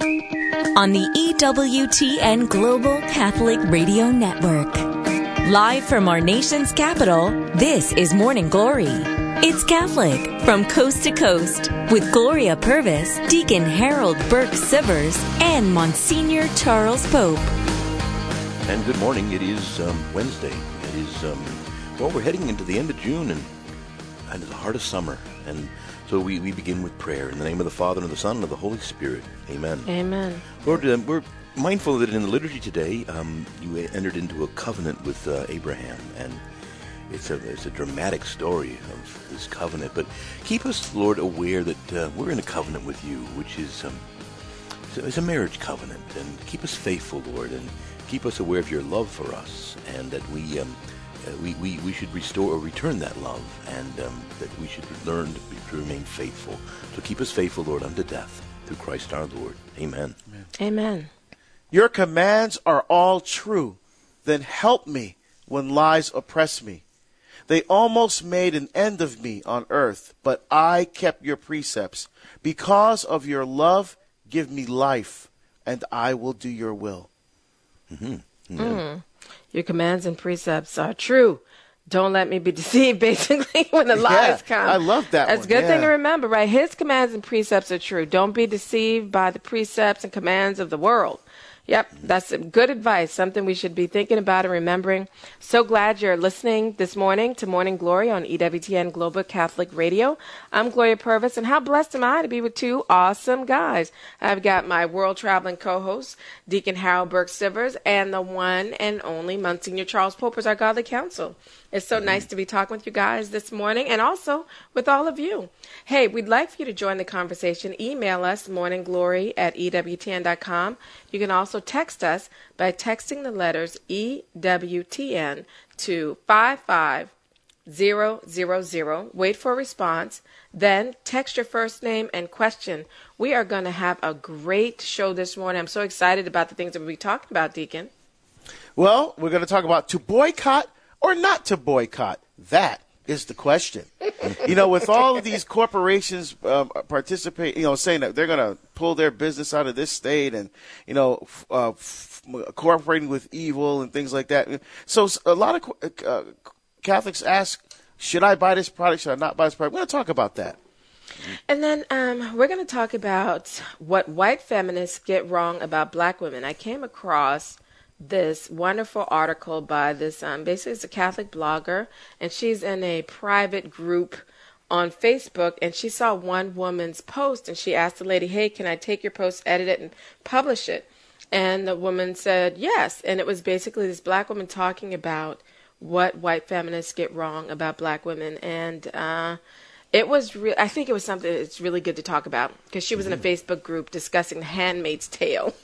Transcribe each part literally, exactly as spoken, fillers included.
on the E W T N Global Catholic Radio Network. Live from our nation's capital, this is Morning Glory. It's Catholic from coast to coast with Gloria Purvis, Deacon Harold Burke Sivers, and Monsignor Charles Pope. And good morning. It is um, Wednesday. It is, um, well, we're heading into the end of June and into the heart of summer. And so we, we begin with prayer in the name of the Father, and of the Son, and of the Holy Spirit. Amen. Amen. Lord, um, we're mindful that in the liturgy today, um, you entered into a covenant with uh, Abraham, and it's a it's a dramatic story of this covenant. But keep us, Lord, aware that uh, we're in a covenant with you, which is um, it's a marriage covenant, and keep us faithful, Lord, and keep us aware of your love for us, and that we um, uh, we, we we should restore or return that love, and um, that we should learn to, be, to remain faithful. So keep us faithful, Lord, unto death, through Christ our Lord. Amen. Amen. Amen. Your commands are all true. Then help me when lies oppress me. They almost made an end of me on earth, but I kept your precepts. Because of your love, give me life, and I will do your will. Mm-hmm. Yeah. Mm. Your commands and precepts are true. Don't let me be deceived, basically, when the Yeah, lies come. I love that That's one, a good yeah. thing to remember, right? His commands and precepts are true. Don't be deceived by the precepts and commands of the world. Yep, that's good advice, something we should be thinking about and remembering. So glad you're listening this morning to Morning Glory on E W T N Global Catholic Radio. I'm Gloria Purvis, and how blessed am I to be with two awesome guys. I've got my world-traveling co-host, Deacon Harold Burke Sivers, and the one and only Monsignor Charles Pope as our godly counsel. It's so nice to be talking with you guys this morning, and also with all of you. Hey, we'd like for you to join the conversation. Email us, morningglory at E W T N dot com. You can also text us by texting the letters E W T N to five five zero zero zero. Wait for a response. Then text your first name and question. We are going to have a great show this morning. I'm so excited about the things that we'll be talking about, Deacon. Well, we're going to talk about to boycott or not to boycott. That is the question. You know, with all of these corporations uh, participate, you know, saying that they're going to pull their business out of this state and, you know, f- uh, f- cooperating with evil and things like that. So a lot of uh, Catholics ask, should I buy this product? Should I not buy this product? We're going to talk about that. And then um, we're going to talk about what white feminists get wrong about black women. I came across this wonderful article by this, um, basically it's a Catholic blogger, and she's in a private group on Facebook, and she saw one woman's post, and she asked the lady, hey, can I take your post, edit it, and publish it? And the woman said yes, and it was basically this black woman talking about what white feminists get wrong about black women, and uh, it was, re- I think it was something that's really good to talk about, because she was in a Facebook group discussing The Handmaid's Tale.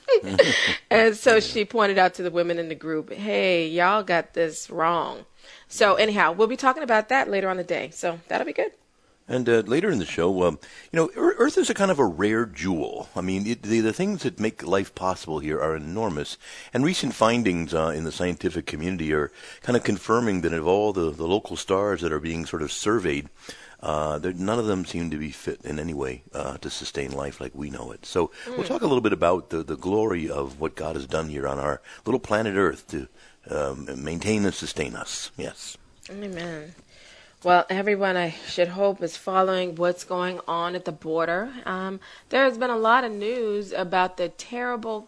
And so she pointed out to the women in the group, hey, y'all got this wrong. So anyhow, we'll be talking about that later on the day. So that'll be good. And uh, later in the show, um, you know, Earth is a kind of a rare jewel. I mean, it, the, the things that make life possible here are enormous. And recent findings uh, in the scientific community are kind of confirming that of all the, the local stars that are being sort of surveyed, uh, none of them seem to be fit in any way uh, to sustain life like we know it. So mm. we'll talk a little bit about the, the glory of what God has done here on our little planet Earth to um, maintain and sustain us. Yes. Amen. Well, everyone, I should hope, is following what's going on at the border. Um, there has been a lot of news about the terrible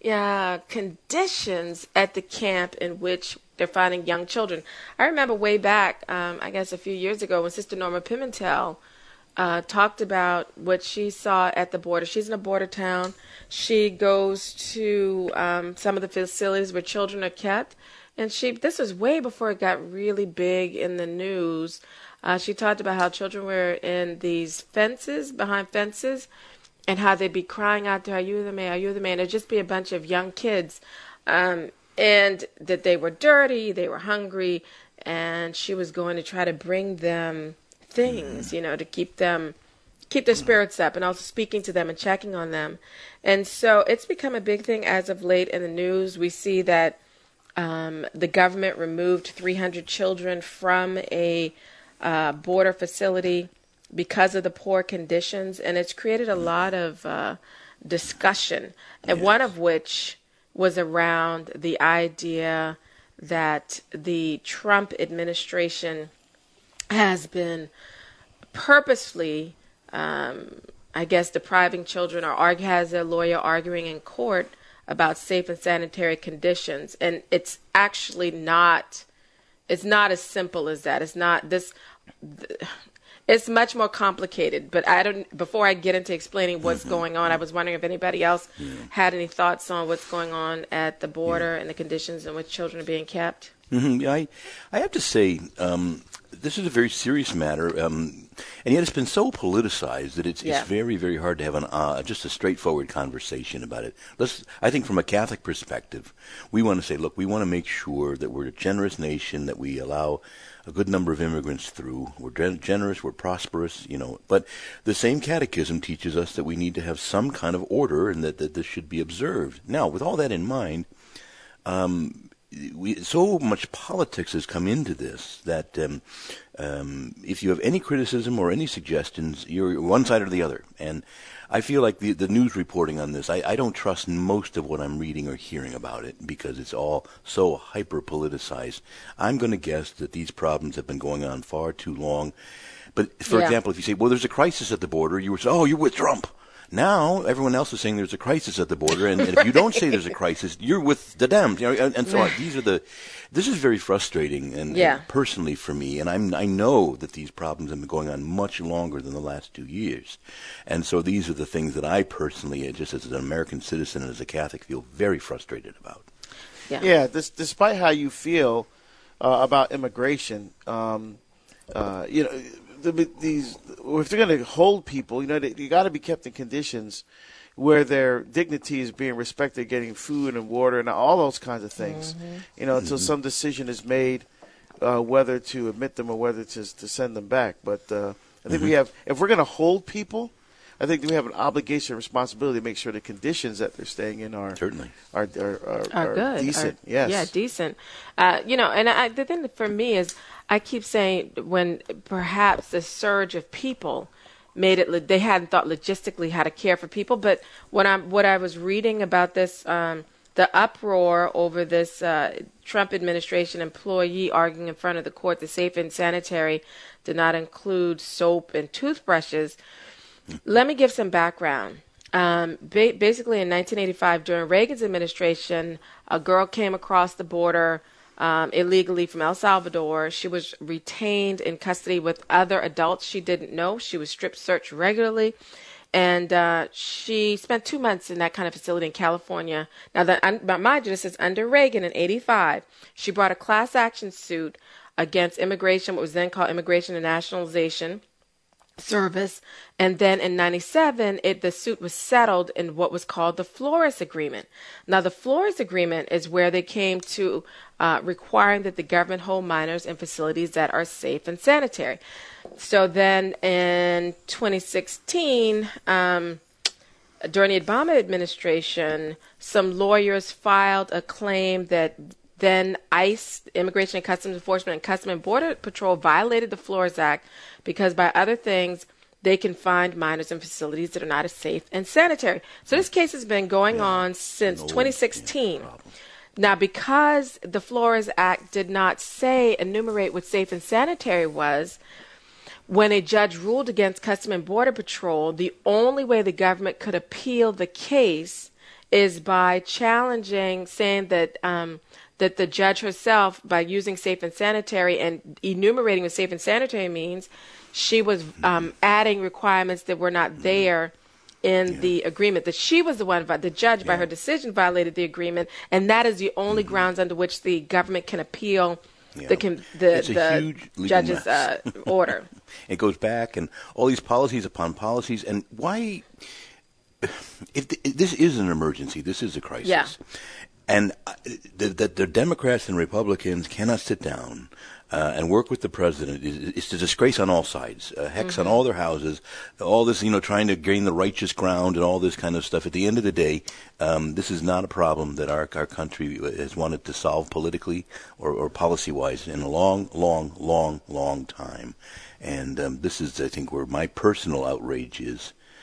uh, conditions at the camp in which they're finding young children. I remember way back, um, I guess a few years ago, when Sister Norma Pimentel uh, talked about what she saw at the border. She's in a border town. She goes to um, some of the facilities where children are kept. And she, this was way before it got really big in the news. Uh, she talked about how children were in these fences, behind fences, and how they'd be crying out to her, are you the man, are you the man? There'd just be a bunch of young kids. Um, and that they were dirty, they were hungry, and she was going to try to bring them things, you know, to keep them, keep their spirits up, and also speaking to them and checking on them. And so it's become a big thing as of late in the news. We see that Um, the government removed three hundred children from a uh, border facility because of the poor conditions, and it's created a lot of uh, discussion, and Yes. one of which was around the idea that the Trump administration has been purposefully, um, I guess, depriving children, or argue, has a lawyer arguing in court about safe and sanitary conditions. And it's actually not, it's not as simple as that. It's not this, it's much more complicated. But I don't, before I get into explaining what's mm-hmm. going on, I was wondering if anybody else yeah. had any thoughts on what's going on at the border yeah. and the conditions in which children are being kept. Mm-hmm. Yeah, I, I have to say, um, this is a very serious matter, um, and yet it's been so politicized that it's, yeah. it's very, very hard to have an uh, just a straightforward conversation about it. Let's, I think from a Catholic perspective, we want to say, look, we want to make sure that we're a generous nation, that we allow a good number of immigrants through. We're generous, we're prosperous, you know. But the same catechism teaches us that we need to have some kind of order and that, that this should be observed. Now, with all that in mind, um, We, so much politics has come into this that um, um, if you have any criticism or any suggestions, you're one side or the other. And I feel like the, the news reporting on this, I, I don't trust most of what I'm reading or hearing about it because it's all so hyper-politicized. I'm going to guess that these problems have been going on far too long. But, for yeah. example, if you say, well, there's a crisis at the border, you would say, oh, you're with Trump. Now everyone else is saying there's a crisis at the border, and, and if you don't say there's a crisis, you're with the Dems, you know, and, and so on. These are the. This is very frustrating, and, yeah. and personally for me, and I'm I know that these problems have been going on much longer than the last two years, and so these are the things that I personally, just as an American citizen and as a Catholic, feel very frustrated about. Yeah. Yeah. This, despite how you feel uh, about immigration, um, uh, you know. The, these, if they're going to hold people, you know, they, you got to be kept in conditions where their dignity is being respected, getting food and water and all those kinds of things. Mm-hmm. You know, until mm-hmm. some decision is made, uh, whether to admit them or whether to to send them back. But uh, I think mm-hmm. we have, if we're going to hold people, I think we have an obligation and responsibility to make sure the conditions that they're staying in are certainly are are, are, are, are good, decent. are, yes, yeah, decent. Uh, you know, and I, the thing for me is, I keep saying when perhaps the surge of people made it, they hadn't thought logistically how to care for people. But when I what I was reading about this, um, the uproar over this uh, Trump administration employee arguing in front of the court, the safe and sanitary did not include soap and toothbrushes. Let me give some background. Um, ba- basically, in nineteen eighty-five, during Reagan's administration, a girl came across the border um, illegally from El Salvador. She was retained in custody with other adults she didn't know. She was strip searched regularly, and uh, she spent two months in that kind of facility in California. Now, that, mind you, this is under Reagan in eighty-five. She brought a class action suit against immigration, what was then called Immigration and Nationalization Service, and then in ninety-seven, it the suit was settled in what was called the Flores Agreement. Now, the Flores Agreement is where they came to uh, requiring that the government hold minors in facilities that are safe and sanitary. So then, in twenty sixteen, um, during the Obama administration, some lawyers filed a claim that then ICE, Immigration and Customs Enforcement, and Customs and Border Patrol violated the Flores Act because, by other things, they can find minors in facilities that are not as safe and sanitary. So this case has been going yeah. on since no, twenty sixteen. Yeah, now, because the Flores Act did not say, enumerate what safe and sanitary was, when a judge ruled against Customs and Border Patrol, the only way the government could appeal the case is by challenging, saying that um, that the judge herself, by using safe and sanitary and enumerating what safe and sanitary means, she was um, adding requirements that were not there in yeah. the agreement, that she was the one, the judge, yeah. by her decision, violated the agreement, and that is the only mm-hmm. grounds under which the government can appeal yeah. the, the, the judge's uh, order. It goes back, and all these policies upon policies, and why... If, the, if this is an emergency, this is a crisis. Yeah. And the, the, the Democrats and Republicans cannot sit down uh, and work with the president. It's, it's a disgrace on all sides. Uh, hex mm-hmm. on all their houses. All this, you know, trying to gain the righteous ground and all this kind of stuff. At the end of the day, um, this is not a problem that our our country has wanted to solve politically or, or policy-wise in a long, long, long, long time. And um, this is, I think, where my personal outrage is.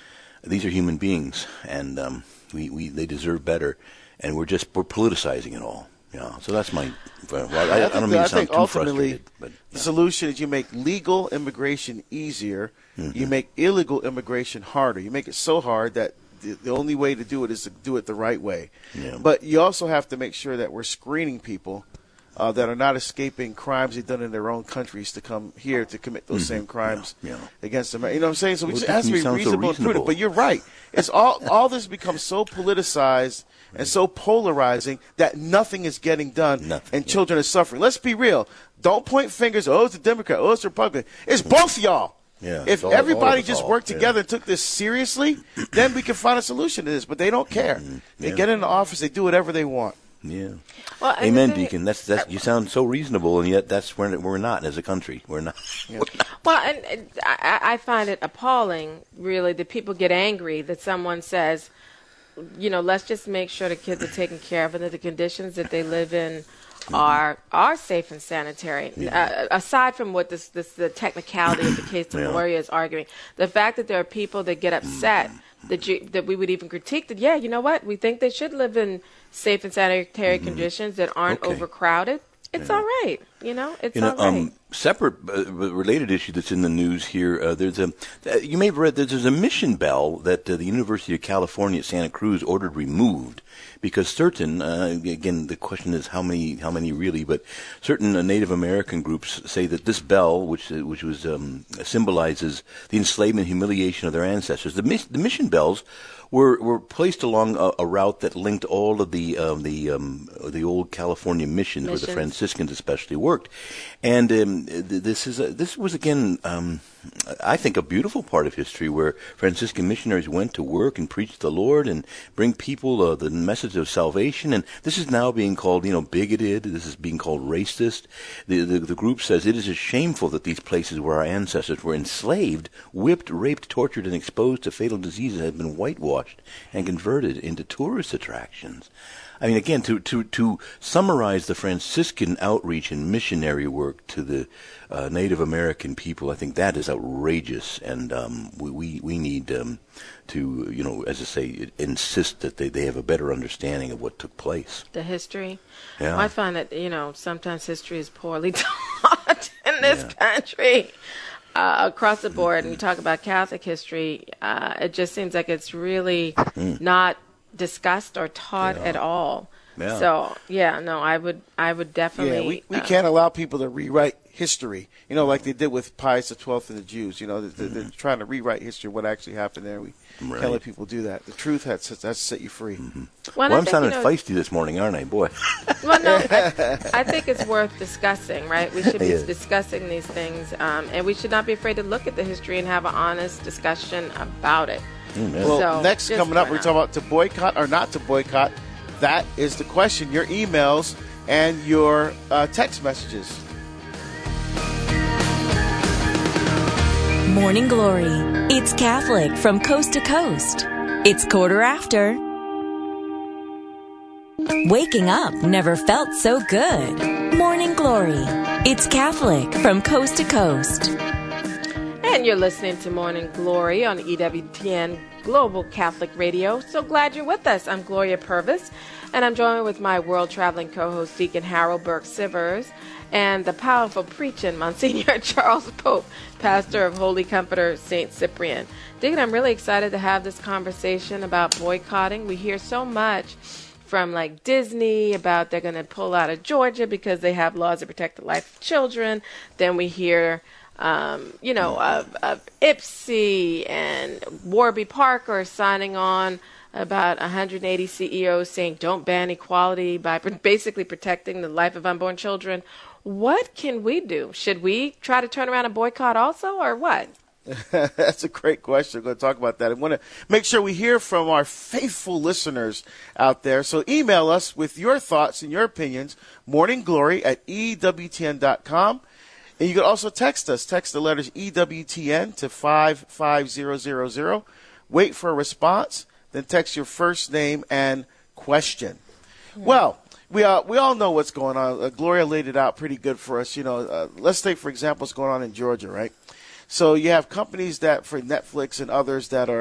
these are human beings, and um, we, we they deserve better, and we're just we're politicizing it all. Yeah, so that's my. Well, I, I, I don't mean to sound too frustrated, but yeah. The solution is you make legal immigration easier. Mm-hmm. You make illegal immigration harder. You make it so hard that the, the only way to do it is to do it the right way. Yeah. But you also have to make sure that we're screening people uh, that are not escaping crimes they've done in their own countries to come here to commit those mm-hmm. same crimes yeah. Yeah. against them. You know what I'm saying? So well, it has to be reasonable, so reasonable and prudent. But you're right. It's all all this becomes so politicized and so polarizing that nothing is getting done, nothing, and children yeah. are suffering. Let's be real. Don't point fingers. Oh, it's a Democrat. Oh, it's a Republican. It's both of y'all. Yeah, if all, everybody all just all. worked together yeah. and took this seriously, then we can find a solution to this. But they don't care. Mm-hmm. They yeah. get in the office. They do whatever they want. Yeah. Well, Amen, Deacon. That's that's. You sound so reasonable, and yet that's where we're not as a country. We're not. Yeah. We're not. Well, and, and I, I find it appalling, really, that people get angry that someone says, you know, let's just make sure the kids are taken care of and that the conditions that they live in mm-hmm. are are safe and sanitary. Yeah. Uh, aside from what this, this the technicality of the case that yeah. Gloria is arguing, the fact that there are people that get upset mm-hmm. that you, that we would even critique that, yeah, you know what, we think they should live in safe and sanitary mm-hmm. conditions that aren't okay. overcrowded. It's yeah. all right, you know. It's you know, all right. Um, separate, uh, related issue that's in the news here. Uh, there's a uh, you may have read that there's a mission bell that uh, the University of California at Santa Cruz ordered removed because certain, uh, again, the question is how many, how many really, but certain uh, Native American groups say that this bell, which uh, which was um, symbolizes the enslavement, and humiliation of their ancestors, the, mis- the mission bells. Were, were placed along a, a route that linked all of the um, the um, the old California missions, missions, where the Franciscans especially worked, and um, th- this is a, this was again, um, I think, a beautiful part of history where Franciscan missionaries went to work and preach the Lord and bring people uh, the message of salvation. And this is now being called, you know, bigoted. This is being called racist. The, the the group says it is shameful that these places where our ancestors were enslaved, whipped, raped, tortured, and exposed to fatal diseases have been whitewashed and converted into tourist attractions. I mean, again, to, to, to summarize the Franciscan outreach and missionary work to the uh, Native American people, I think that is outrageous, and um, we, we, we need um, to, you know, as I say, insist that they, they have a better understanding of what took place. The history. Yeah. I find that, you know, sometimes history is poorly taught in this yeah. country. Uh, across the board, and you talk about Catholic history, uh, it just seems like it's really mm. not discussed or taught yeah. at all. Yeah. So, yeah, no, I would, I would definitely. Yeah, we, we uh, can't allow people to rewrite history, you know, like they did with Pius the twelfth and the Jews. You know, they're, they're trying to rewrite history, what actually happened there. We right. can't let people do that. The truth has, has to set you free. Mm-hmm. Well, well I'm think, sounding you know, feisty this morning, aren't I? Boy. Well, no, I, I think it's worth discussing, right? We should be yeah. discussing these things, um, and we should not be afraid to look at the history and have an honest discussion about it. Mm, well, so, next coming up, we're talking about to boycott or not to boycott. That is the question. Your emails and your uh, text messages. Morning Glory. It's Catholic from coast to coast. It's quarter after. Waking up never felt so good. Morning Glory. It's Catholic from coast to coast. And you're listening to Morning Glory on E W T N Global Catholic Radio. So glad you're with us. I'm Gloria Purvis, and I'm joined with my world-traveling co-host, Deacon Harold Burke-Sivers, and the powerful preaching Monsignor Charles Pope, pastor of Holy Comforter Saint Cyprian. Deacon, I'm really excited to have this conversation about boycotting. We hear so much from like Disney about they're going to pull out of Georgia because they have laws that protect the life of children. Then we hear Um, you know, of, of I P S I and Warby Parker signing on about one hundred eighty C E Os saying don't ban equality by basically protecting the life of unborn children. What can we do? Should we try to turn around and boycott also, or what? That's a great question. We're going to talk about that. I want to make sure we hear from our faithful listeners out there. So email us with your thoughts and your opinions, morningglory at E W T N dot com. And you can also text us. Text the letters E W T N to five five zero zero zero. Wait for a response. Then text your first name and question. Yeah. Well, we uh, we all know what's going on. Uh, Gloria laid it out pretty good for us. You know, uh, let's take, for example, what's going on in Georgia, right? So you have companies that, for Netflix and others, that are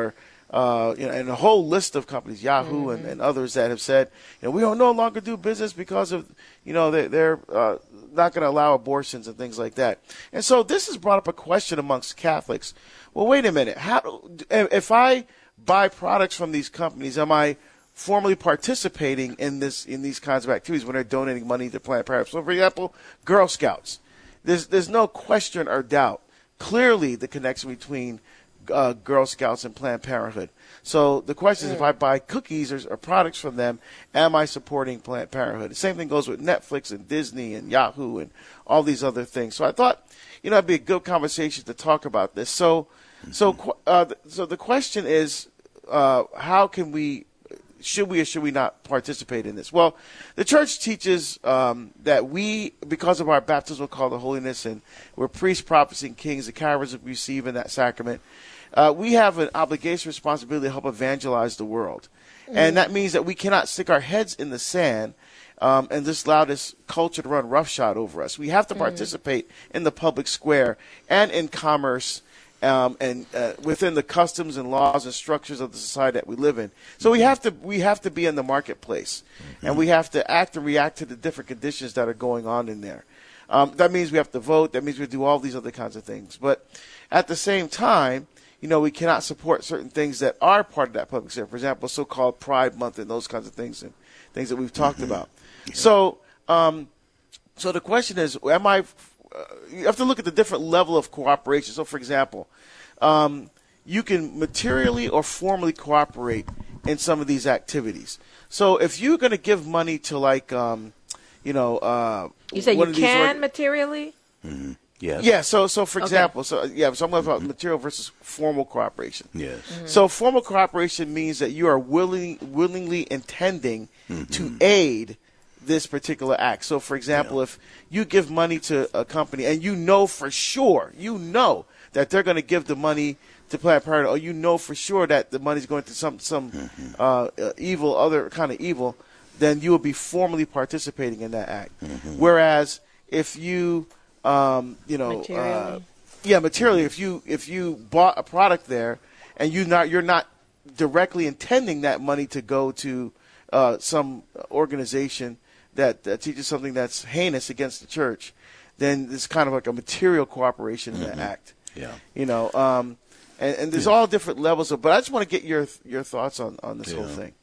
uh, you know, and a whole list of companies, Yahoo mm-hmm. and, and others that have said, you know, we don't no longer do business because of, you know, they, they're uh, not going to allow abortions and things like that. And so this has brought up a question amongst Catholics. Well, wait a minute. How, if I buy products from these companies, am I formally participating in this in these kinds of activities when they're donating money to Planned Parenthood? So, for example, Girl Scouts. There's there's no question or doubt. Clearly, the connection between uh, Girl Scouts and Planned Parenthood. So the question is, if I buy cookies or, or products from them, am I supporting Planned Parenthood? The same thing goes with Netflix and Disney and Yahoo and all these other things. So I thought, you know, it'd be a good conversation to talk about this. So, so, uh, so the question is, uh, how can we? Should we or should we not participate in this? Well, the church teaches um, that we, because of our baptismal call to holiness, and we're priests, prophets, and kings, the characters we receive in that sacrament, uh, we have an obligation, responsibility to help evangelize the world. Mm-hmm. And that means that we cannot stick our heads in the sand um, and just allow this culture to run roughshod over us. We have to mm-hmm. participate in the public square and in commerce, Um, and uh, within the customs and laws and structures of the society that we live in. So we have to we have to be in the marketplace, mm-hmm. and we have to act and react to the different conditions that are going on in there. Um, that means we have to vote. That means we do all these other kinds of things. But at the same time, you know, we cannot support certain things that are part of that public sphere. For example, so-called Pride Month and those kinds of things and things that we've talked mm-hmm. about. Yeah. So, um, so the question is, am I? Uh, you have to look at the different level of cooperation. So, for example, um, you can materially or formally cooperate in some of these activities. So, if you're going to give money to, like, um, you know, uh, you say you can org- materially. Mm-hmm. Yeah. Yeah. So, so for okay. example, so yeah. So I'm talking about material versus formal cooperation. Yes. Mm-hmm. So, formal cooperation means that you are willing, willingly intending mm-hmm. to aid this particular act. So, for example, yeah. if you give money to a company and you know for sure, you know that they're going to give the money to Planned Parenthood, or you know for sure that the money's going to some some mm-hmm. uh, uh, evil, other kind of evil, then you will be formally participating in that act. Mm-hmm. Whereas if you, um, you know, materially. Uh, yeah, materially, if you if you bought a product there and you not you're not directly intending that money to go to uh, some organization that, that teaches something that's heinous against the church, then it's kind of like a material cooperation in mm-hmm. the act. Yeah. You know, um, and, and there's yeah. all different levels of, but I just want to get your your thoughts on, on this yeah. whole thing.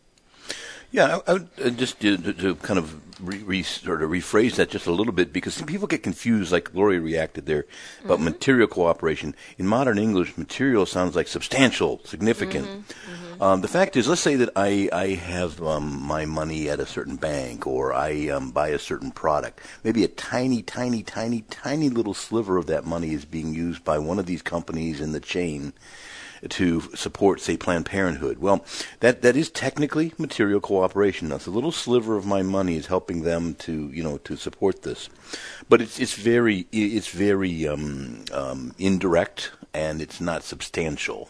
Yeah, I, I would uh, just to, to kind of re, re, sort of rephrase that just a little bit, because some people get confused, like Gloria reacted there, about mm-hmm. material cooperation. In modern English, material sounds like substantial, significant. Mm-hmm. Mm-hmm. Um, the fact is, let's say that I, I have um, my money at a certain bank, or I um, buy a certain product. Maybe a tiny, tiny, tiny, tiny little sliver of that money is being used by one of these companies in the chain to support, say, Planned Parenthood. Well, that that is technically material cooperation. Now, so a little sliver of my money is helping them to, you know, to support this, but it's it's very it's very um, um, indirect, and it's not substantial.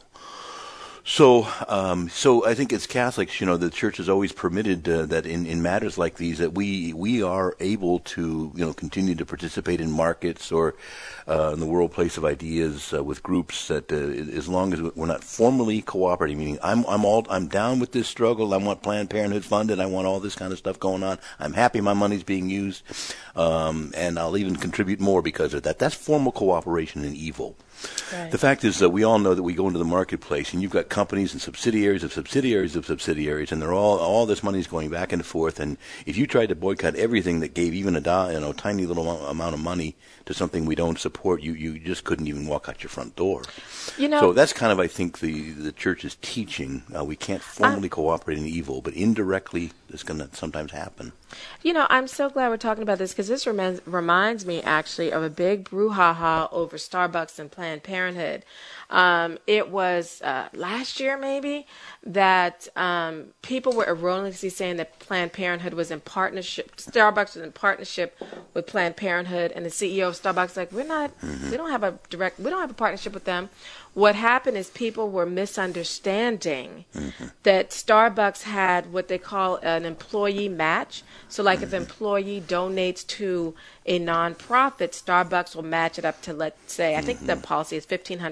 So, um, so I think as Catholics, you know, the Church has always permitted uh, that in, in matters like these, that we we are able to, you know, continue to participate in markets or uh, in the world-place of ideas uh, with groups that, uh, as long as we're not formally cooperating, meaning I'm I'm all I'm down with this struggle. I want Planned Parenthood funded. I want all this kind of stuff going on. I'm happy my money's being used, um, and I'll even contribute more because of that. That's formal cooperation in evil. Right. The fact is that we all know that we go into the marketplace and you've got companies and subsidiaries of subsidiaries of subsidiaries, and they're all all this money is going back and forth. And if you tried to boycott everything that gave even a do, you know tiny little amount of money to something we don't support, you you just couldn't even walk out your front door. You know, so that's kind of I think the the church is teaching. Uh, we can't formally I, cooperate in evil, but indirectly it's going to sometimes happen. You know, I'm so glad we're talking about this, because this reminds, reminds me actually of a big brouhaha over Starbucks and Planned Parenthood. Um, it was uh, last year maybe that um, people were erroneously saying that Planned Parenthood was in partnership, Starbucks was in partnership with Planned Parenthood, and the C E O of Starbucks like, we're not, mm-hmm. we don't have a direct, we don't have a partnership with them. What happened is people were misunderstanding mm-hmm. that Starbucks had what they call an employee match. So like mm-hmm. if an employee donates to a nonprofit, Starbucks will match it up to, let's say, I think mm-hmm. the policy is fifteen hundred dollars.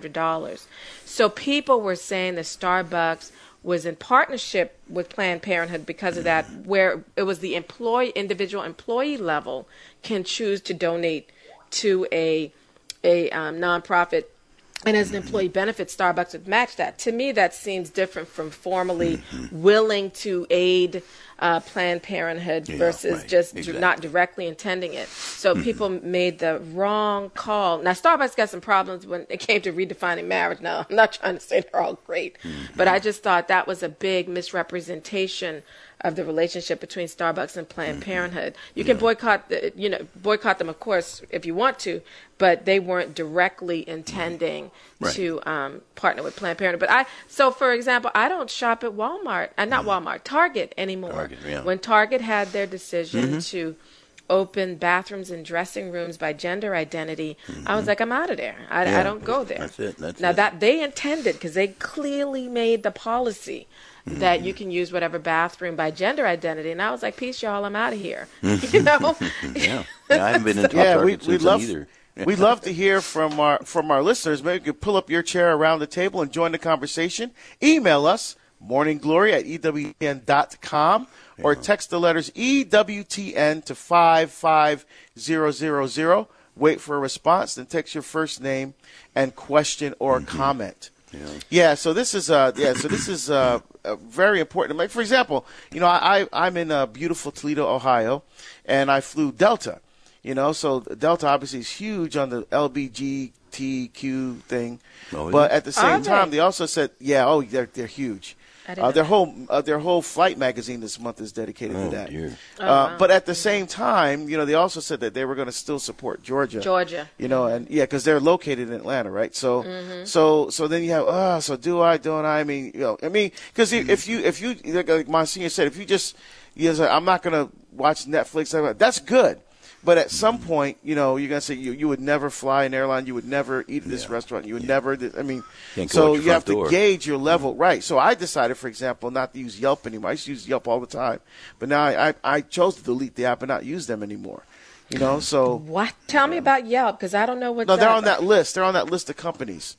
dollars. So people were saying that Starbucks was in partnership with Planned Parenthood because of that, where it was the employee, individual employee level can choose to donate to a a um, nonprofit, and as an employee benefit, Starbucks would match that. To me, that seems different from formally willing to aid uh, Planned Parenthood Yeah, versus right. just Exactly. not directly intending it. So people made the wrong call. Now, Starbucks got some problems when it came to redefining marriage. Now, I'm not trying to say they're all great, but I just thought that was a big misrepresentation of the relationship between Starbucks and Planned Parenthood. You can boycott, the, you know, boycott them, of course, if you want to, but they weren't directly intending Right. to um, partner with Planned Parenthood. But I, so for example, I don't shop at Walmart, uh, not Walmart, Target anymore. Target, yeah. When Target had their decision Mm-hmm. to open bathrooms and dressing rooms by gender identity, I was like, I'm out of there. I, Yeah, I don't go there. that's it, that's now it. that they intended, because they clearly made the policy that you can use whatever bathroom by gender identity, and I was like, peace, y'all, I'm out of here. You know? Yeah. Yeah, I haven't been into a Yeah, we Target we since love then either. we love to hear from our from our listeners. Maybe you could pull up your chair around the table and join the conversation. Email us morningglory at e w t n dot com or text the letters E W T N to five five zero zero zero. Wait for a response, then text your first name and question or comment. Yeah. Yeah, so this is uh yeah, so this is uh, uh very important. Like for example, you know, I I'm in uh, beautiful Toledo, Ohio, and I flew Delta. You know, so Delta obviously is huge on the L G B T Q thing, Oh, is but it? at the Are same they? time, they also said, yeah, oh, they're they're huge. I didn't Uh, know their that. whole uh, their whole flight magazine this month is dedicated Oh, to that. dear. Oh, uh, wow. But at the same time, you know, they also said that they were going to still support Georgia. Georgia. You know, and yeah, because they're located in Atlanta, right? So, Mm-hmm. so, so then you have, ah, so do I, don't I? I mean, you know, I mean, because if you, if you, like, like Monsignor said, if you just, you know, I'm not going to watch Netflix, that's good. But at some point, you know, you're going to say you, you would never fly an airline, you would never eat at this Yeah. restaurant, you would never, I mean, Can't go so out your you have front to door. gauge your level, right? So I decided, for example, not to use Yelp anymore. I used to use Yelp all the time. But now I, I, I chose to delete the app and not use them anymore. You know, so. What? Tell me about Yelp, because I don't know what's No, they're up. on that list. They're on that list of companies.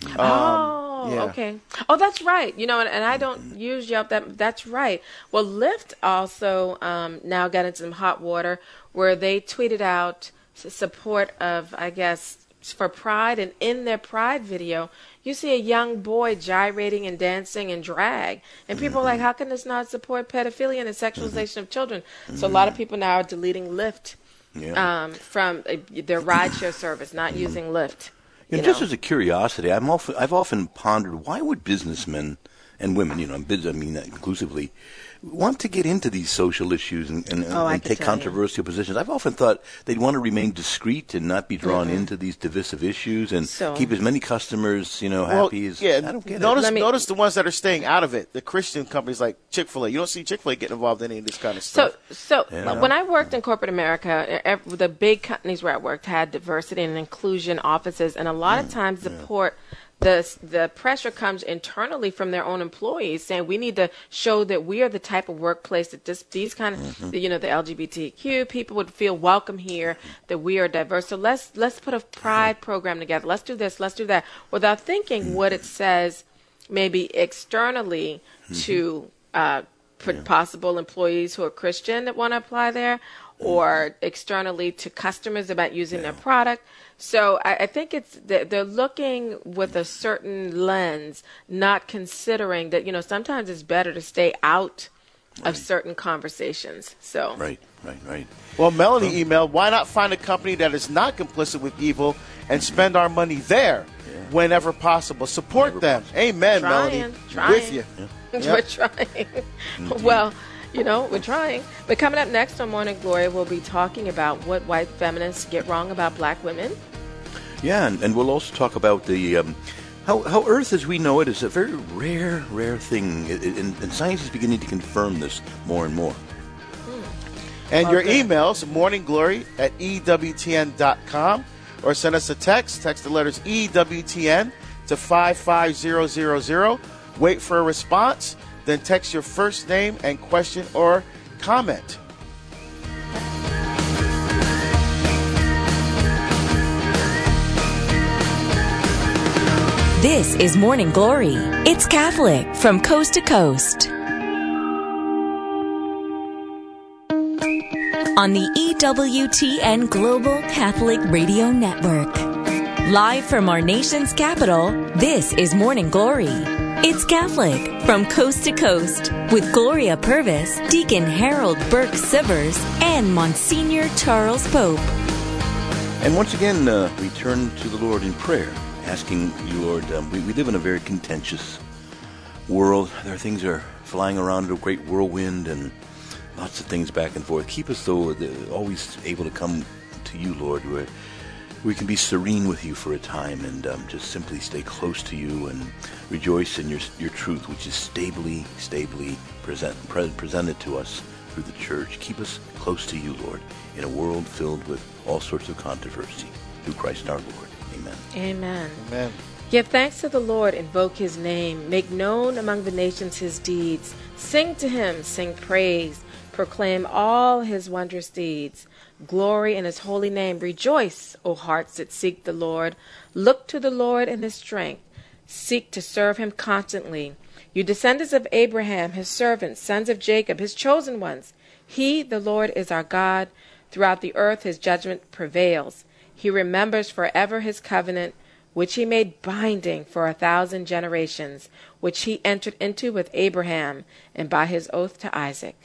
Oh, yeah. okay. Oh, that's right. You know, and, and I don't use Yelp. That that's right. Well, Lyft also um, now got into some hot water where they tweeted out s- support of, I guess, for Pride, and in their Pride video, you see a young boy gyrating and dancing in drag, and people are like, "How can this not support pedophilia and the sexualization of children?" So a lot of people now are deleting Lyft Yeah. um, from uh, their rideshare service, not using Lyft. And you just know? as a curiosity, I'm often, I've often pondered why would businessmen and women, you know, biz- I mean that inclusively, want to get into these social issues and, and, Oh, I and could take tell you. controversial positions. I've often thought they'd want to remain discreet and not be drawn into these divisive issues and So- keep as many customers, you know, Well, happy as. yeah, I don't get notice, Let me- notice the ones that are staying out of it. The Christian companies like Chick-fil-A. You don't see Chick-fil-A getting involved in any of this kind of So, stuff. so Yeah. when I worked in corporate America, e- ev- the big companies where I worked had diversity and inclusion offices, and a lot Mm, of times the port, the the pressure comes internally from their own employees, saying we need to show that we are the type of workplace that this these kind of Mm-hmm. you know the L G B T Q people would feel welcome here, that we are diverse. So let's let's put a pride program together. Let's do this. Let's do that, without thinking what it says maybe externally to uh, p- possible employees who are Christian that want to apply there, or externally to customers about using their product. So I, I think it's they're they're looking with a certain lens, not considering that, you know, sometimes it's better to stay out of certain conversations. So Right, right, right. Well, Melanie emailed, why not find a company that is not complicit with evil and spend our money there whenever possible? Support Whenever them. Amen, Trying, Melanie. trying. With you. we're trying. Well, you know, we're trying. But coming up next on Morning Glory, we'll be talking about what white feminists get wrong about black women. Yeah, and, and we'll also talk about the um, how, how Earth as we know it is a very rare, rare thing, It- it- and, and science is beginning to confirm this more and more. And your Okay. emails, morningglory at E W T N dot com, or send us a text. Text the letters E W T N to five five zero zero zero. Wait for a response, then text your first name and question or comment. This is Morning Glory. It's Catholic from coast to coast. On the E W T N Global Catholic Radio Network. Live from our nation's capital, this is Morning Glory. It's Catholic from coast to coast with Gloria Purvis, Deacon Harold Burke Sivers, and Monsignor Charles Pope. And once again, uh, we turn to the Lord in prayer, asking you, Lord, um, we, we live in a very contentious world. There are things that are flying around in a great whirlwind and lots of things back and forth. Keep us, though, the, always able to come to you, Lord, where we can be serene with you for a time and um, just simply stay close to you and rejoice in your your truth, which is stably, stably present, pre- presented to us through the church. Keep us close to you, Lord, in a world filled with all sorts of controversy. Through Christ our Lord. Amen. Amen. Amen. Give thanks to the Lord, invoke his name, make known among the nations his deeds. Sing to him, sing praise, proclaim all his wondrous deeds. Glory in his holy name. Rejoice, O hearts that seek the Lord. Look to the Lord in his strength. Seek to serve him constantly. You descendants of Abraham, his servants, sons of Jacob, his chosen ones. He, the Lord, is our God. Throughout the earth his judgment prevails. He remembers forever his covenant, which he made binding for a thousand generations, which he entered into with Abraham, and by his oath to Isaac.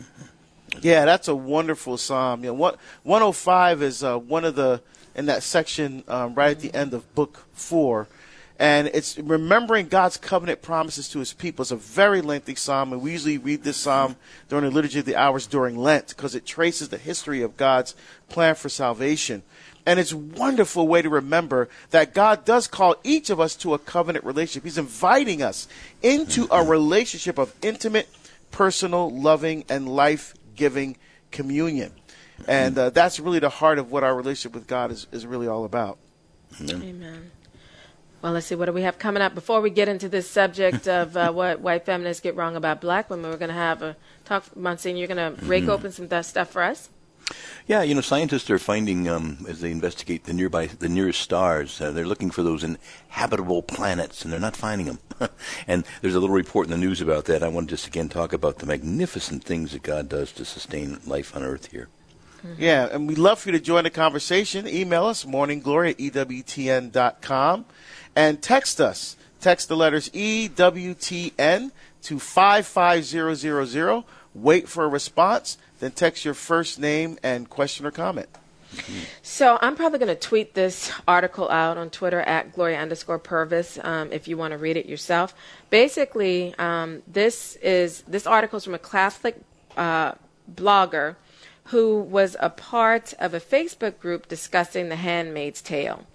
Yeah, that's a wonderful psalm. You know, what, one oh five is uh, one of the, in that section um, right at the end of book four. And it's remembering God's covenant promises to his people. It's a very lengthy psalm, and we usually read this psalm during the Liturgy of the Hours during Lent because it traces the history of God's plan for salvation. And it's a wonderful way to remember that God does call each of us to a covenant relationship. He's inviting us into a relationship of intimate, personal, loving, and life-giving communion. And uh, that's really the heart of what our relationship with God is, is really all about. Amen. Amen. Well, let's see, what do we have coming up? Before we get into this subject of uh, what white feminists get wrong about black women, we're going to have a talk. Monsignor, you're going to rake mm-hmm. open some th- stuff for us? Yeah, you know, scientists are finding, um, as they investigate the nearby, the nearest stars, uh, they're looking for those inhabitable planets, and they're not finding them. And there's a little report in the news about that. I want to just again talk about the magnificent things that God does to sustain life on Earth here. Mm-hmm. Yeah, and we'd love for you to join the conversation. Email us, morningglory at E W T N dot com, and text us. Text the letters E W T N to five five zero zero zero. Wait for a response. Then text your first name and question or comment. Mm-hmm. So I'm probably going to tweet this article out on Twitter at Gloria underscore Purvis um, if you want to read it yourself. Basically, um, this is this article is from a Catholic uh, blogger who was a part of a Facebook group discussing The Handmaid's Tale.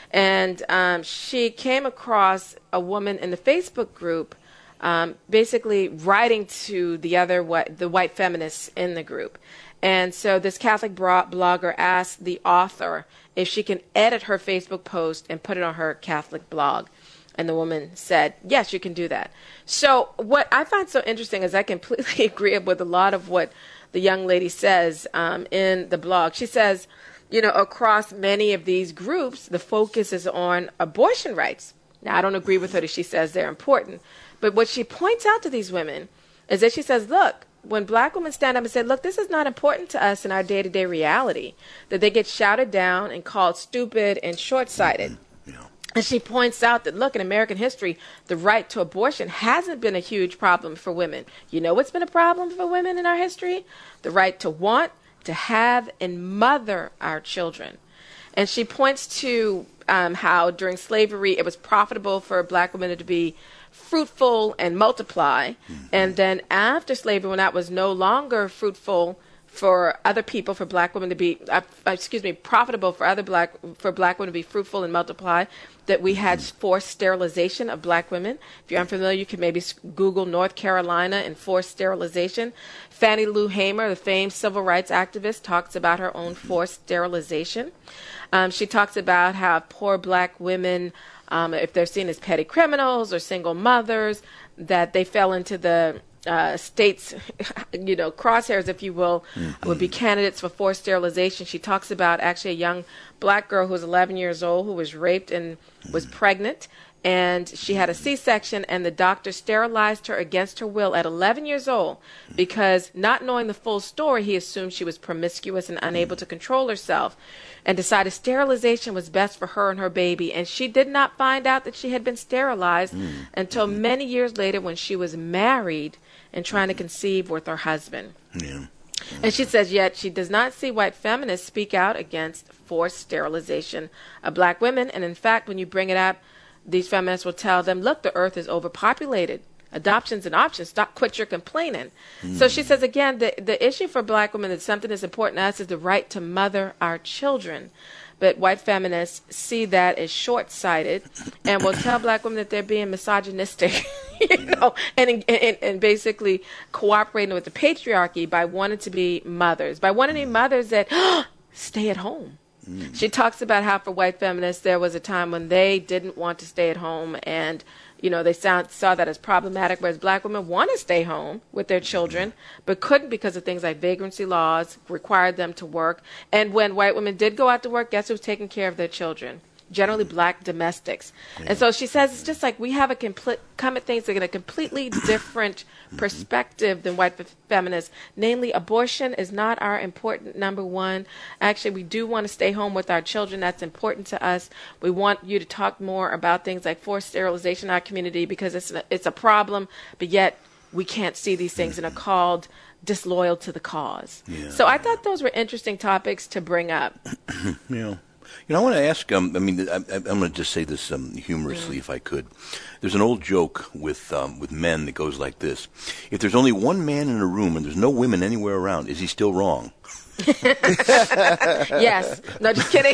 And um, she came across a woman in the Facebook group Um, basically writing to the other what the white feminists in the group. And so this Catholic bro- blogger asked the author if she can edit her Facebook post and put it on her Catholic blog. And the woman said, yes, you can do that. So what I find so interesting is I completely agree with a lot of what the young lady says um, in the blog. She says, you know, across many of these groups, the focus is on abortion rights. Now, I don't agree with her that she says they're important. But what she points out to these women is that she says, look, when black women stand up and say, look, this is not important to us in our day-to-day reality, that they get shouted down and called stupid and short-sighted. Mm-hmm. Yeah. And she points out that, look, in American history, the right to abortion hasn't been a huge problem for women. You know what's been a problem for women in our history? The right to want, to have, and mother our children. And she points to um, how during slavery it was profitable for black women to be fruitful and multiply. Mm-hmm. And then after slavery, when that was no longer fruitful for other people, for black women to be, uh, excuse me, profitable for other black, for black women to be fruitful and multiply, that we had forced sterilization of black women. If you're unfamiliar, you can maybe Google North Carolina and forced sterilization. Fannie Lou Hamer, the famed civil rights activist, talks about her own forced sterilization. Um, she talks about how poor black women, Um, if they're seen as petty criminals or single mothers, that they fell into the uh, state's, you know, crosshairs, if you will, mm-hmm. would be candidates for forced sterilization. She talks about actually a young black girl who was eleven years old who was raped and was pregnant, and she had a C-section, and the doctor sterilized her against her will at eleven years old because, not knowing the full story, he assumed she was promiscuous and unable to control herself, and decided sterilization was best for her and her baby. And she did not find out that she had been sterilized mm. until many years later when she was married and trying to conceive with her husband. Yeah. And she says, yet she does not see white feminists speak out against forced sterilization of black women. And in fact, when you bring it up, these feminists will tell them, look, the earth is overpopulated. Adoption's an option. Stop, quit your complaining. Mm. So she says, again, the, the issue for black women is something that's important to us is the right to mother our children. But white feminists see that as short-sighted and will tell black women that they're being misogynistic, you know, and, and and basically cooperating with the patriarchy by wanting to be mothers, by wanting to be mothers that stay at home. Mm. She talks about how for white feminists there was a time when they didn't want to stay at home, and you know, they sound, saw that as problematic, whereas black women want to stay home with their children, but couldn't because of things like vagrancy laws required them to work. And when white women did go out to work, guess who was taking care of their children? Generally black domestics. Yeah. And so she says it's just like we have a complete, come at things in a completely different perspective than white fe- feminists. Namely, abortion is not our important number one. Actually, we do want to stay home with our children. That's important to us. We want you to talk more about things like forced sterilization in our community because it's a, it's a problem, but yet we can't see these things and are called disloyal to the cause. Yeah. So I thought those were interesting topics to bring up. Yeah. You know, I want to ask, um, I mean, I, I'm going to just say this um, humorously, mm. if I could. There's an old joke with um, with men that goes like this. If there's only one man in a room and there's no women anywhere around, is he still wrong? Yes. No, just kidding.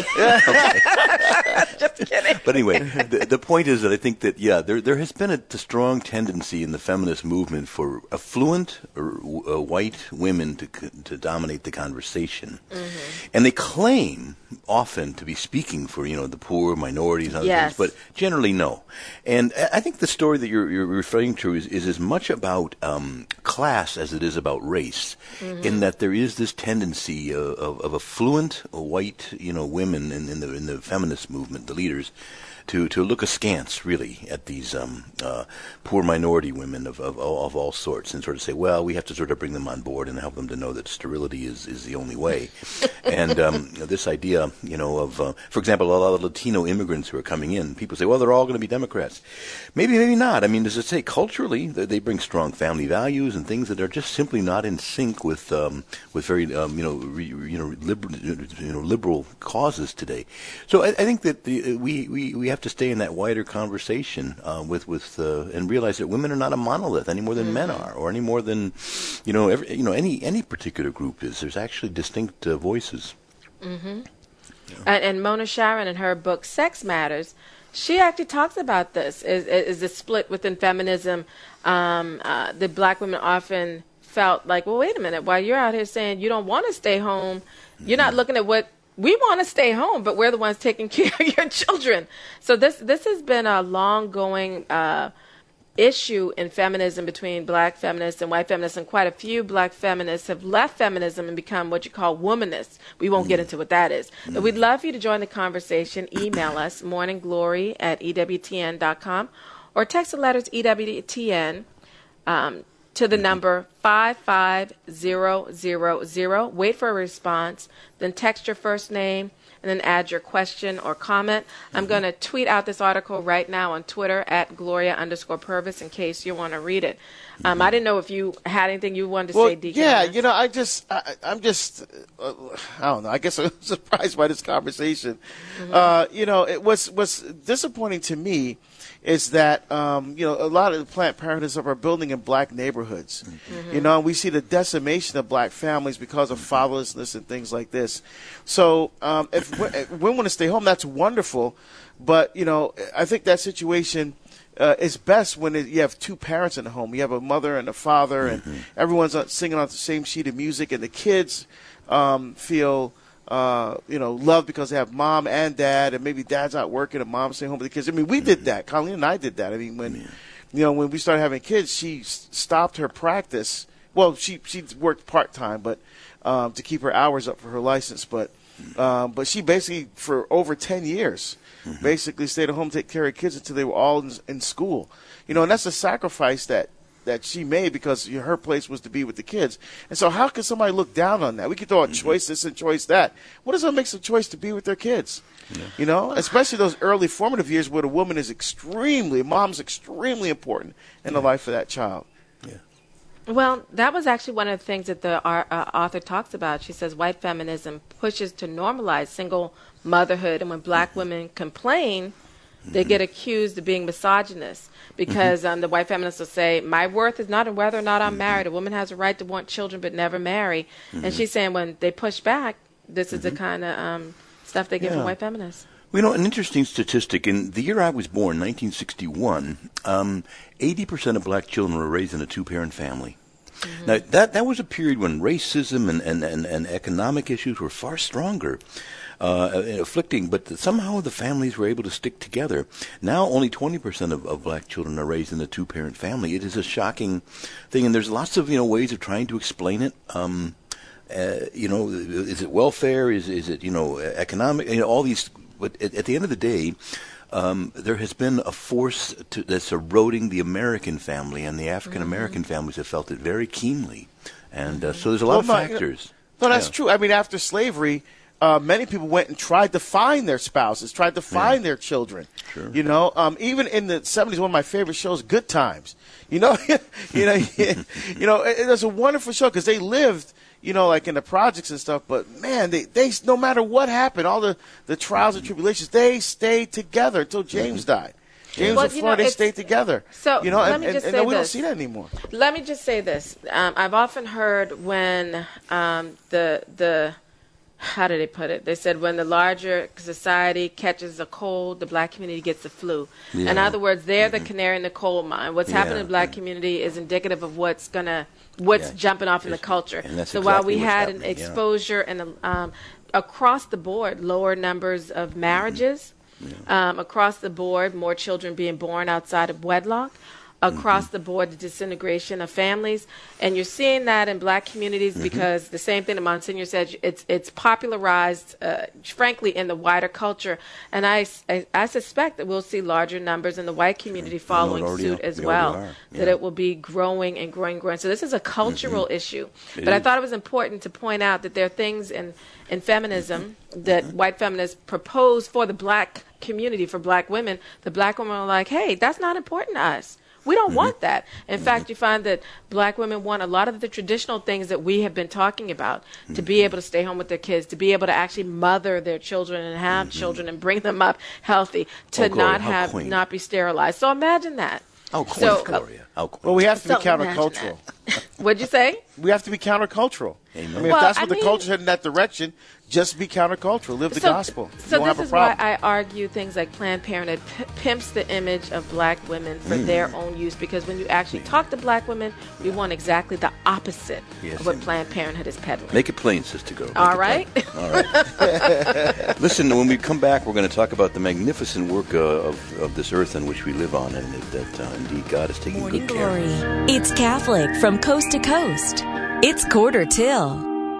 Just kidding. But anyway, the, the point is that I think that, yeah, there there has been a, a strong tendency in the feminist movement for affluent or, uh, white women to to dominate the conversation. Mm-hmm. And they claim often to be speaking for, you know, the poor, minorities, and other yes. things, but generally no. And I think the story that you're, you're referring to is, is as much about um, class as it is about race, mm-hmm. in that there is this tendency Of, of affluent white, you know, women in, in the in the feminist movement, the leaders, to, to look askance, really, at these um, uh, poor minority women of, of of all sorts, and sort of say, well, we have to sort of bring them on board and help them to know that sterility is, is the only way. And um, you know, this idea, you know, of, uh, for example, a lot of Latino immigrants who are coming in, people say, well, they're all going to be Democrats. Maybe, maybe not. I mean, as I say, culturally, they bring strong family values and things that are just simply not in sync with um, with very, um, you know, re, you know, liberal, you know, liberal causes today. So I, I think that the, we we we have to stay in that wider conversation uh, with with uh, and realize that women are not a monolith any more than mm-hmm. men are, or any more than, you know, every, you know, any any particular group is. There's actually distinct uh, voices. Mm-hmm. Yeah. And, and Mona Charen, in her book Sex Matters, she actually talks about this, is, is the split within feminism. Um, uh, the black women often felt like, well, wait a minute, while you're out here saying you don't want to stay home, you're not looking at what we want to stay home, but we're the ones taking care of your children. So this this has been a long-going uh, issue in feminism between black feminists and white feminists, and quite a few black feminists have left feminism and become what you call womanists. We won't mm. get into what that is. Mm. But we'd love for you to join the conversation. Email us, morningglory at E W T N dot com, or text the letters E W T N um, to the number five five zero zero zero. Wait for a response, then text your first name, and then add your question or comment. Mm-hmm. I'm going to tweet out this article right now on Twitter at Gloria underscore Purvis in case you want to read it. Um, mm-hmm. I didn't know if you had anything you wanted to well, say, Deacon. Yeah, you know, I just, I, I'm just, uh, I don't know. I guess I'm surprised by this conversation. Mm-hmm. Uh, you know, it was was disappointing to me is that, um, you know, a lot of the Planned Parenthoods are building in black neighborhoods. Mm-hmm. You know, and we see the decimation of black families because of fatherlessness and things like this. So um, if, if we want to stay home, that's wonderful. But, you know, I think that situation uh, is best when it, you have two parents in the home. You have a mother and a father, mm-hmm. and everyone's singing on the same sheet of music, and the kids um, feel Uh, you know, love because they have mom and dad, and maybe dad's out working and mom's staying home with the kids. I mean, we did that. Colleen and I did that. I mean, when, you know, when we started having kids, she s- stopped her practice. Well, she, she worked part-time, but, um, to keep her hours up for her license. But, Um, but she basically, for over ten years, mm-hmm. basically stayed at home to take care of kids until they were all in, in school. You know, and that's a sacrifice that, that she made because her place was to be with the kids. And so how can somebody look down on that? We could throw a mm-hmm. choice this and choice that. What if someone makes a choice to be with their kids? Yeah. You know, especially those early formative years where the woman is extremely, mom's extremely important in yeah. the life of that child. Yeah. Well, that was actually one of the things that the uh, author talks about. She says white feminism pushes to normalize single motherhood, and when black mm-hmm. women complain, they mm-hmm. get accused of being misogynist because mm-hmm. um, the white feminists will say, my worth is not in whether or not I'm mm-hmm. married. A woman has a right to want children but never marry. Mm-hmm. And she's saying when they push back, this is mm-hmm. the kind of um, stuff they get yeah. from white feminists. Well, you know, an interesting statistic, in the year I was born, nineteen sixty-one, um, eighty percent of black children were raised in a two-parent family. Mm-hmm. Now, that that was a period when racism and, and, and, and economic issues were far stronger. Uh, afflicting, but somehow the families were able to stick together. Now only twenty percent of, of black children are raised in a two-parent family. It is a shocking thing, and there's lots of, you know, ways of trying to explain it. Um, uh, you know, is it welfare? Is is it, you know, economic? You know, all these. But at, at the end of the day, um, there has been a force to, that's eroding the American family, and the African-American mm-hmm. families have felt it very keenly. And uh, so there's a lot well, of factors. No, that's yeah. true. I mean, after slavery, Uh, many people went and tried to find their spouses, tried to find yeah. their children. Sure. You know, um, even in the seventies, one of my favorite shows, Good Times. You know, you know, you know, it, it was a wonderful show because they lived, you know, like in the projects and stuff. But man, they, they no matter what happened, all the, the trials and tribulations, they stayed together until James mm-hmm. died. James well, and Florida, they stayed together. So you know, let and, me just and, say and we this. don't see that anymore. Let me just say this. Um, I've often heard when um, the the how do they put it? They said when the larger society catches a cold, the black community gets the flu. Yeah. In other words, they're mm-hmm. the canary in the coal mine. What's yeah. happening in the black community is indicative of what's gonna, what's yeah. jumping off in the culture. So exactly while we had an exposure yeah. and um, across the board, lower numbers of marriages, mm-hmm. yeah. um, across the board, more children being born outside of wedlock. Across mm-hmm. the board, the disintegration of families, and you're seeing that in black communities mm-hmm. because the same thing that Monsignor said, it's it's popularized, uh, frankly, in the wider culture, and I, I, I suspect that we'll see larger numbers in the white community sure. following suit are. as we well, yeah. that it will be growing and growing and growing. So this is a cultural mm-hmm. issue, it but is. I thought it was important to point out that there are things in, in feminism mm-hmm. that mm-hmm. white feminists propose for the black community, for black women. The black women are like, hey, that's not important to us. We don't mm-hmm. want that. In mm-hmm. fact, you find that black women want a lot of the traditional things that we have been talking about, mm-hmm. to be able to stay home with their kids, to be able to actually mother their children and have mm-hmm. children and bring them up healthy, to oh, not Gloria, have quaint. not be sterilized. So imagine that. How quaint, so, Gloria. How quaint. Well, we have to so be countercultural. What'd you say? We have to be countercultural. Amen. I mean, well, if that's I what mean, the culture's heading in that direction, just be countercultural. Live the so, gospel. You so won't this have a is why problem. I argue things like Planned Parenthood p- pimps the image of black women for mm. their own use, because when you actually talk to black women, we want exactly the opposite yes, of what amen. Planned Parenthood is peddling. Make it plain, Sister Go. Make All right. All right. Listen, when we come back, we're going to talk about the magnificent work uh, of, of this earth on which we live on, and that, uh, indeed God is taking Morning good care Glory. of us. It's Catholic from coast to coast. It's quarter till.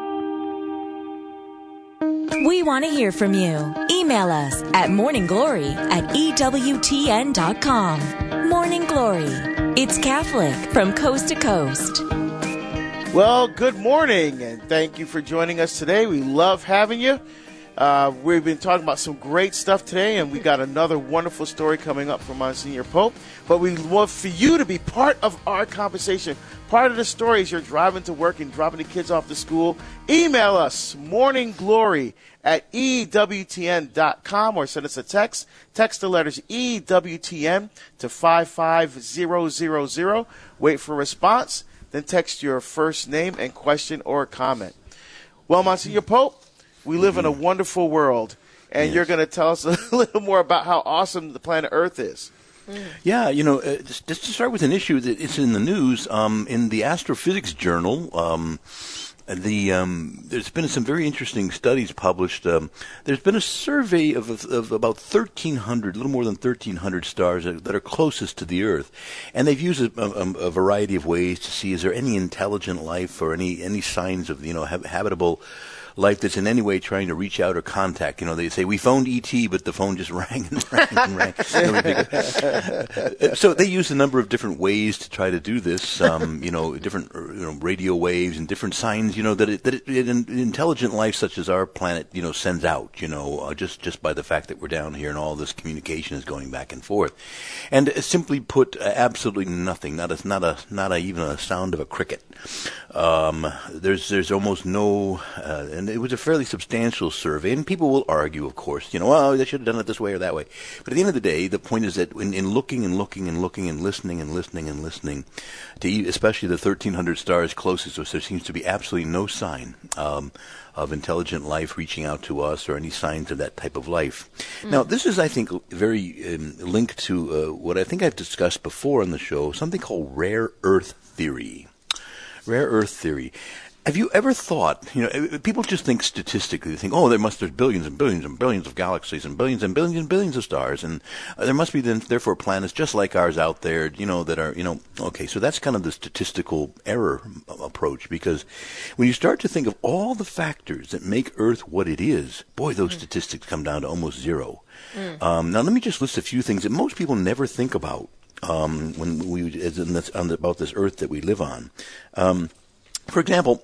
We want to hear from you. Email us at morningglory at E W T N dot com. Morning Glory. It's Catholic from coast to coast. Well, good morning, and thank you for joining us today. We love having you. Uh, we've been talking about some great stuff today, and we got another wonderful story coming up from Monsignor Pope. But we love for you to be part of our conversation. Part of the story is you're driving to work and dropping the kids off to school. Email us, morningglory at E W T N dot com, or send us a text. Text the letters E W T N to five five zero zero zero. Wait for a response. Then text your first name and question or comment. Well, Monsignor Pope, we live in a wonderful world, and yes. you're going to tell us a little more about how awesome the planet Earth is. Yeah, you know, uh, just, just to start with an issue that it's in the news, um, in the Astrophysics Journal, um, the um, there's been some very interesting studies published. Um, there's been a survey of, of, of about thirteen hundred, a little more than thirteen hundred stars that, that are closest to the Earth, and they've used a, a, a variety of ways to see is there any intelligent life or any any signs of you know ha- habitable life that's in any way trying to reach out or contact. You know, they say, we phoned E T, but the phone just rang and rang and rang. So they use a number of different ways to try to do this, um, you know, different you know, radio waves and different signs, you know, that, it, that it, it, an intelligent life such as our planet, you know, sends out, you know, uh, just, just by the fact that we're down here and all this communication is going back and forth. And uh, simply put, uh, absolutely nothing, not a, not a, not a, even a sound of a cricket. Um, there's, there's almost no, uh, and it was a fairly substantial survey, and people will argue, of course, you know, well, they should have done it this way or that way. But at the end of the day, the point is that in, in looking and looking and looking and listening and listening and listening to especially the thirteen hundred stars closest to us, there seems to be absolutely no sign um, of intelligent life reaching out to us or any signs of that type of life. Mm. Now, this is, I think, very um, linked to uh, what I think I've discussed before on the show, something called rare earth theory. Rare earth theory. Have you ever thought, you know, people just think statistically, they think, oh, there must, there's billions and billions and billions of galaxies and billions and billions and billions of stars, and uh, there must be then, therefore, planets just like ours out there, you know, that are, you know, okay, so that's kind of the statistical error approach, because when you start to think of all the factors that make Earth what it is, boy, those mm. statistics come down to almost zero. Mm. Um, now, let me just list a few things that most people never think about um, when we, as in this, on the, about this Earth that we live on. Um, For example,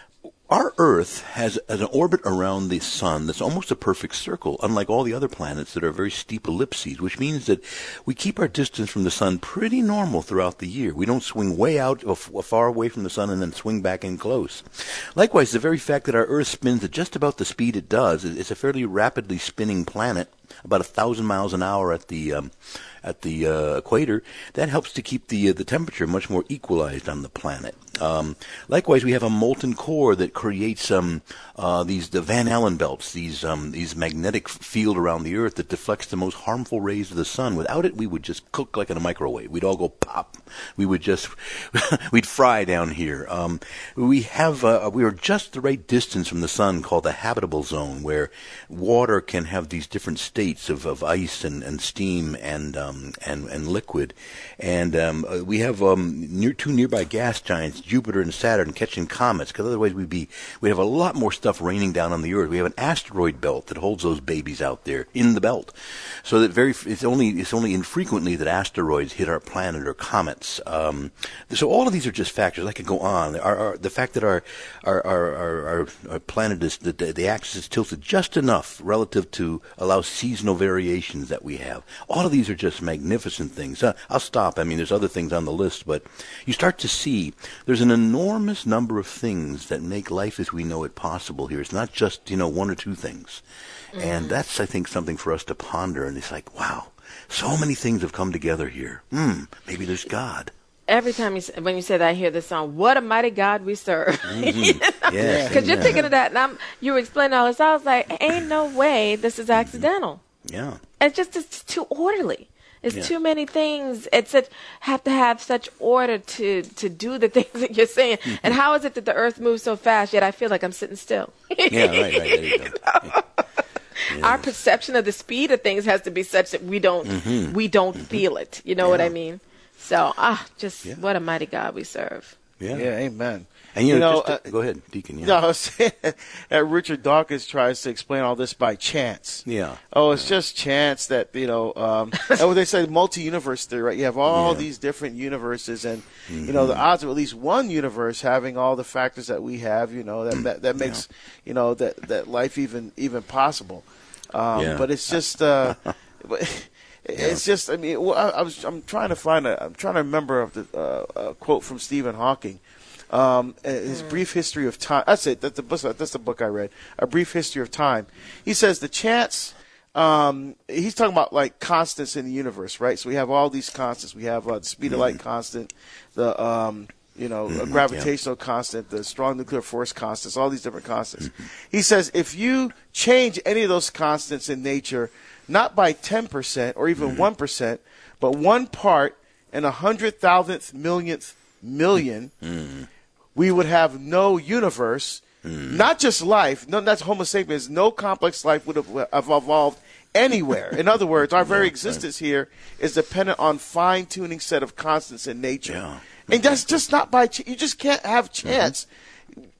our Earth has an orbit around the sun that's almost a perfect circle, unlike all the other planets that are very steep ellipses, which means that we keep our distance from the sun pretty normal throughout the year. We don't swing way out far away from the sun and then swing back in close. Likewise, the very fact that our Earth spins at just about the speed it does, it's a fairly rapidly spinning planet, about a thousand miles an hour at the um, at the uh, equator. That helps to keep the uh, the temperature much more equalized on the planet. Um, likewise, we have a molten core that creates um, uh, these the Van Allen belts, these um, these magnetic field around the Earth that deflects the most harmful rays of the sun. Without it, we would just cook like in a microwave. We'd all go pop. We would just we'd fry down here. Um, we have uh, we are just the right distance from the sun, called the habitable zone, where water can have these different states of, of ice and, and steam and um, and and liquid. And um, we have um, near two nearby gas giants, Jupiter and Saturn, catching comets, because otherwise we'd be we'd have a lot more stuff raining down on the Earth. We have an asteroid belt that holds those babies out there in the belt, so that very it's only it's only infrequently that asteroids hit our planet or comets. Um, so all of these are just factors. I could go on. Our, our, the fact that our our our, our, our planet is the, the axis is tilted just enough relative to allow seasonal variations that we have. All of these are just magnificent things. Uh, I'll stop. I mean, there's other things on the list, but you start to see there's an enormous number of things that make life as we know it possible here. It's not just, you know, one or two things. Mm. And that's, I think, something for us to ponder. And it's like, wow, so many things have come together here. Hmm, maybe there's God. Every time you when you say that, I hear this song, "What a Mighty God We Serve." Mm-hmm. You know? Yes, because yeah. you're thinking of that, and I'm, you were explaining all this. I was like, ain't no way this is accidental. Yeah. It's just it's too orderly. It's yeah. too many things. It's such, have to have such order to, to do the things that you're saying. Mm-hmm. And how is it that the Earth moves so fast, yet I feel like I'm sitting still? Yeah, right, right. There you go. Yeah. Yeah. Our perception of the speed of things has to be such that we don't mm-hmm. we don't mm-hmm. feel it. You know yeah. what I mean? So, ah, just yeah. what a mighty God we serve. Yeah, yeah amen. And you, you know, know just to, uh, go ahead, Deacon. Yeah. No, I was saying that Richard Dawkins tries to explain all this by chance. Yeah. Oh, it's yeah. just chance that, you know, um, and what they say, multi-universe theory, right? You have all yeah. these different universes, and, mm-hmm. you know, the odds of at least one universe having all the factors that we have, you know, that that, that makes, yeah. you know, that, that life even even possible. Um, yeah. But it's just, uh, it's yeah. just, I mean, well, I, I was, I'm trying to find a, I'm trying to remember of the, uh, a quote from Stephen Hawking. Um, his mm. Brief History of Time. That's it. That's the, that's the book I read. A Brief History of Time. He says the chance. Um, he's talking about like constants in the universe, right? So we have all these constants. We have uh, the speed of light mm. constant, the um, you know mm, gravitational yeah. constant, the strong nuclear force constants, all these different constants. Mm-hmm. He says if you change any of those constants in nature, not by ten percent or even one mm. percent, but one part in a hundred thousandth millionth million. Mm. We would have no universe, mm. not just life. No, that's Homo sapiens. No complex life would have, have evolved anywhere. In other words, our very yeah, existence right. here is dependent on fine-tuning set of constants in nature. Yeah. And that's just not by chance. You just can't have chance. Mm-hmm.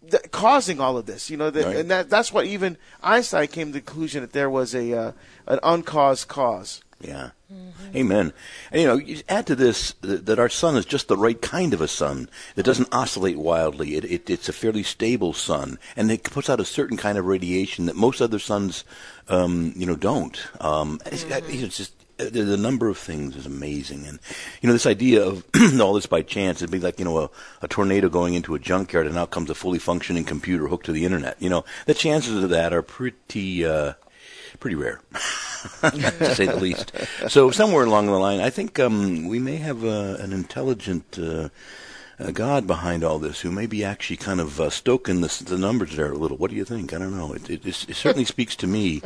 th- causing all of this. You know, the, Right. and that that's what even Einstein came to the conclusion that there was a uh, an uncaused cause. Yeah. Mm-hmm. Amen. And, you know, you add to this uh, that our sun is just the right kind of a sun that doesn't oscillate wildly. It, it, it's a fairly stable sun, and it puts out a certain kind of radiation that most other suns, um, you know, don't. Um, it's, Mm-hmm. it's just uh, the, the number of things is amazing. And, you know, this idea of all this by chance, it'd be like, you know, a, a tornado going into a junkyard and out comes a fully functioning computer hooked to the internet. You know, the chances of that are pretty... Uh, pretty rare, to say the least. So somewhere along the line, I think um, we may have uh, an intelligent uh, uh, God behind all this who may be actually kind of uh, stoking the, the numbers there a little. What do you think? I don't know. It, it, it certainly speaks to me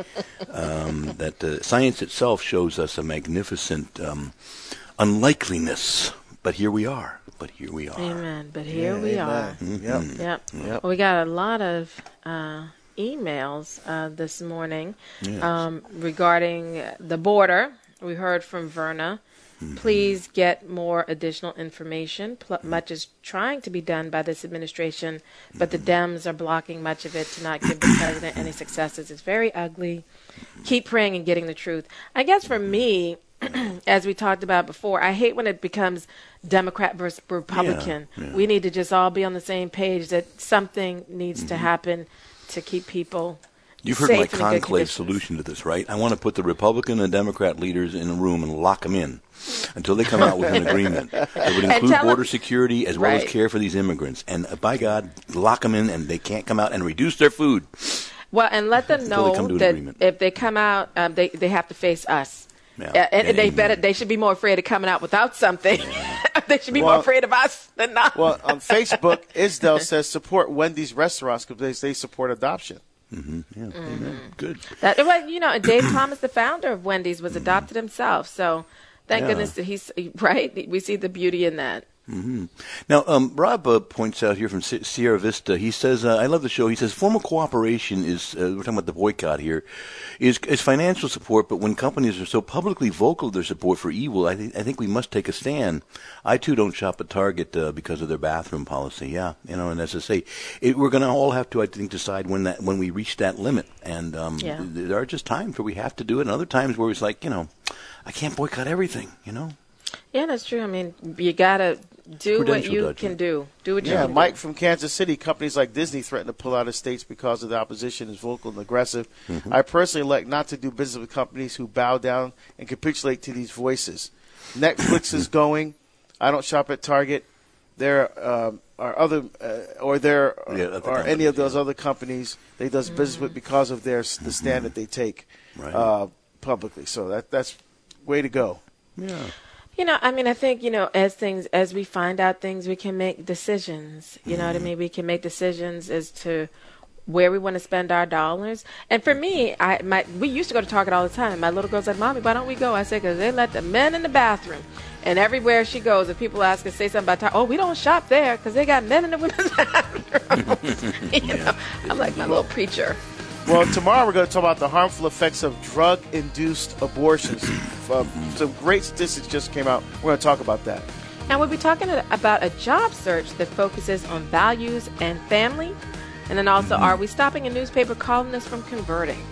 um, that uh, science itself shows us a magnificent um, unlikeliness. But here we are. But here we are. Amen. But here Yeah, we amen. are. Mm-hmm. Yep. Yep. Yep. Well, we got a lot of uh, emails uh, this morning Yes. um, regarding the border. We heard from Verna. Mm-hmm. Please get more additional information. Pl- much is trying to be done by this administration, but the Dems are blocking much of it to not give the president any successes. It's very ugly. Keep praying and getting the truth. I guess for me, as we talked about before, I hate when it becomes Democrat versus Republican. Yeah, yeah. We need to just all be on the same page that something needs Mm-hmm. to happen to keep people You've heard safe my and in good conclave conditions. solution to this, right? I want to put the Republican and Democrat leaders in a room and lock them in until they come out with an agreement that would And include tell 'em- border security as well Right. as care for these immigrants. And uh, by God, lock them in and they can't come out and reduce their food. Well, and let them Until they come to know an that agreement. if they come out, um, they they have to face us. Yeah. Uh, and Yeah, they amen. better they should be more afraid of coming out without something. They should be Well- more afraid of us than not. Well, on Facebook, Isdell says support Wendy's restaurants because they, they support adoption. Mm-hmm. Yeah, amen. Good. That, well, you know, Dave Thomas, the founder of Wendy's, was adopted himself. So thank Yeah. goodness that he's right. We see the beauty in that. Mm-hmm. Now, um, Rob uh, points out here from Si- Sierra Vista, he says, uh, I love the show, he says, formal cooperation is, uh, we're talking about the boycott here, is, is financial support, but when companies are so publicly vocal of their support for evil, I, th- I think we must take a stand. I, too, don't shop at Target uh, because of their bathroom policy, yeah, you know, and as I say, it, we're going to all have to, I think, decide when that when we reach that limit, and um, Yeah. th- there are just times where we have to do it, and other times where it's like, you know, I can't boycott everything, you know? Yeah, that's true. I mean, you got to do what Prudential you judgment. can do. Do what you Yeah, can Mike do. from Kansas City, companies like Disney threaten to pull out of states because of the opposition is vocal and aggressive. Mm-hmm. I personally elect not to do business with companies who bow down and capitulate to these voices. Netflix is going. I don't shop at Target. There um, are other, uh, or there Yeah, other are any of companies, those yeah. other companies they does business with because of their s- the stand that they take Right. uh, publicly. So that that's way to go. Yeah. You know, I mean, I think, you know, as things, as we find out things, we can make decisions. You know what I mean? We can make decisions as to where we want to spend our dollars. And for me, I my we used to go to Target all the time. And my little girl said, Mommy, why don't we go? I said, because they let the men in the bathroom. And everywhere she goes, if people ask her, say something about Target, oh, we don't shop there because they got men in the women's bathroom. you know, I'm like my little preacher. Well, tomorrow we're going to talk about the harmful effects of drug-induced abortions. Uh, some great statistics just came out. We're going to talk about that. And we'll be talking about a job search that focuses on values and family. And then also, are we stopping a newspaper columnist from converting?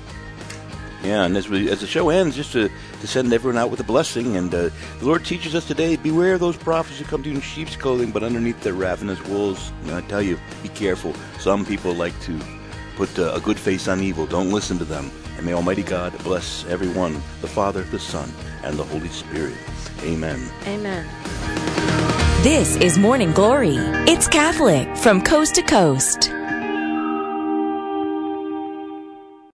Yeah, and as we as the show ends, just to, to send everyone out with a blessing, and uh, the Lord teaches us today, beware of those prophets who come to you in sheep's clothing, but underneath their ravenous wolves. And I tell you, be careful. Some people like to put uh, a good face on evil. Don't listen to them. And may Almighty God bless everyone, the Father, the Son, and the Holy Spirit. Amen. Amen. This is Morning Glory. It's Catholic from coast to coast.